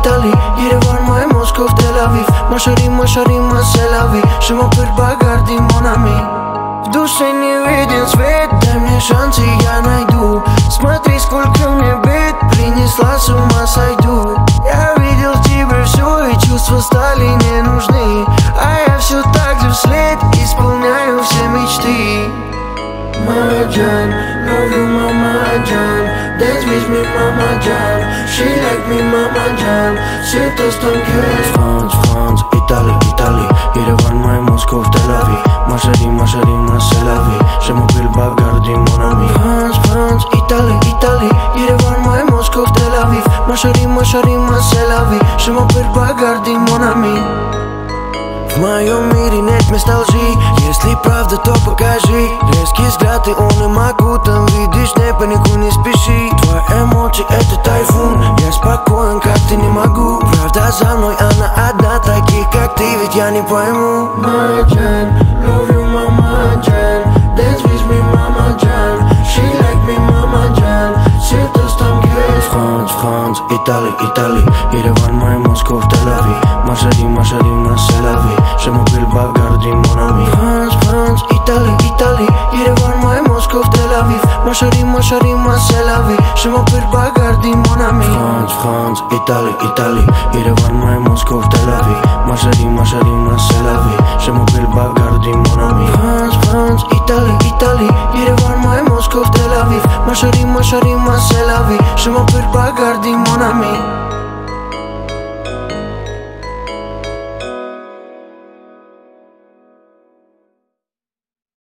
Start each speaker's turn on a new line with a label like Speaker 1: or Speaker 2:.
Speaker 1: Italie, Yerevan, mai Moscov, Tel Aviv. Машарим, Селави, je m'appelle Bagardi, mon ami. В душе не виден свет, дай мне шанс и я найду. Смотри, сколько мне бед принесла, с ума сойду. Я видел в тебе все, и чувства стали не нужны. А я все так же вслед исполняю все мечты. Mama Jan, love you Mama Jan. Dance with me Mama Jan. She like me Mama Jan. C'est un stank. France, Italie, Yerevan, mai Moscov, Tel Aviv. Машарим, Селави, je m'appelle Bagardi, mon ami. France, Italie, Yerevan, mai Moscov, Tel Aviv. Машарим, Селави, je m'appelle Bagardi, mon ami. В моем мире нет места лжи. Если правда, то покажи. Резкий взгляд, и он и могу. Там видишь, не панику, не спеши. Твои эмоции — это тайфун. Я спокоен, как ты, не могу. Правда за мной, она одна. Таких, как ты, ведь я не пойму. Mama Jan, love you Mama Jan. Dance with me Mama Jan. She like me Mama Jan. C'est un stank. France, Italie, Yerevan, mai Moscov, Tel Aviv. Машарим, Селави, je m'appelle Bagardi, mon ami. France, Italie, Yerevan, mai Moscov, Tel Aviv. Машарим, Селаvi, je m'appelle Bagardi, mon ami. France, Italie, Yerevan, mai Moscov, Tel Aviv. Машарим, Селаvi, je m'appelle Bagardi, mon ami. France, Italie, Yerevan, mai Moscov, Tel Aviv. Машарим, Селави, je m'appelle Bagardi, mon ami.